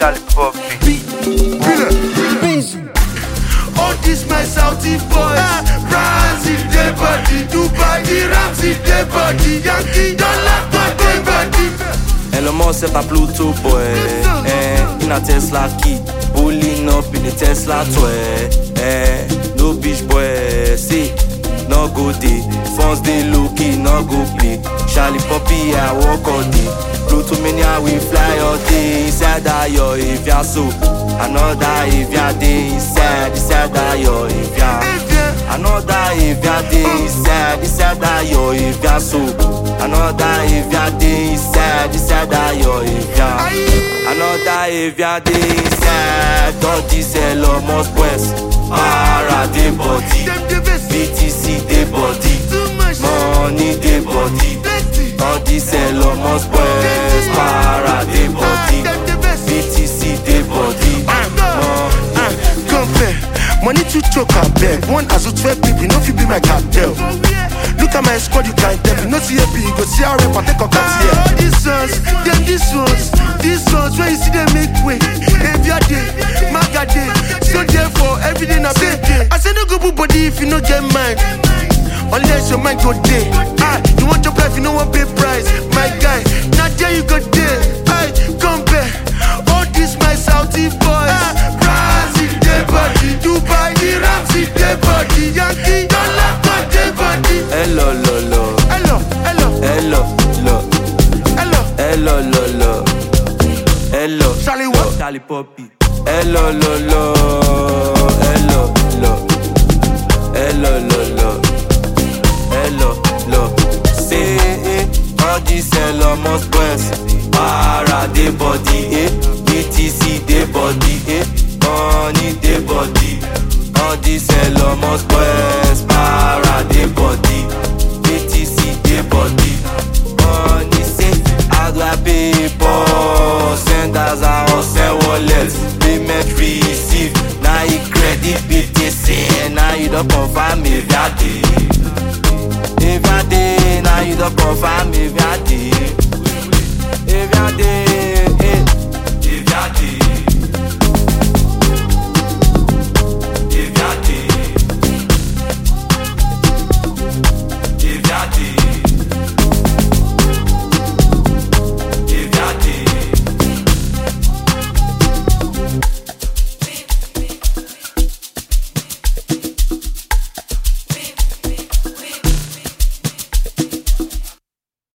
Charlie Poppy. All this my Saudi boys, France in their body, Dubai, the Rams in their body, Yankee, dollar for their body. Elon Musk set a Pluto boy, in a Tesla key, pulling up in a Tesla toy, no bitch boy, see, no go day, phones they low key, no go play, Charlie Poppy I walk all day. Pluto mania we fly all day. Inside that yo if ya so another if ya day inside that yo if ya another if ya day inside that yo if ya so another if ya day inside that yo if ya another if ya day inside all this Elon Musk West para de body BTC de body money de body. All this Elon Musk boys, para de body, BTC de body. Compare, money to choke and beg. One as 12 people, no fit be my cartel. Look at my squad, you can't tell me. No CAP, you go see how rap and take a cut here. All these ones, them these ones, when you see them make way. Every day, maga day, so therefore every day na big day. I say no go put body if you no get mine. Unless your mind go day. You want your life, you know what pay price. My guy, not there you go there. Compare. All this my Saudi boys. France in their body. Dubai, the Rams in their body. Yankee, dollar for their body. Hello, lo. Hello. Charlie what? Charlie Poppy. Hello, lo. Say all this Elon Musk boys, para de body, BTC de body, money de body. All this Elon Musk boys, para de body, BTC de body. Money say I do I pay for senders and send wallets, payment receive. Now you credit BTC, now you don't confirm if you day. If I day, now you don't confirm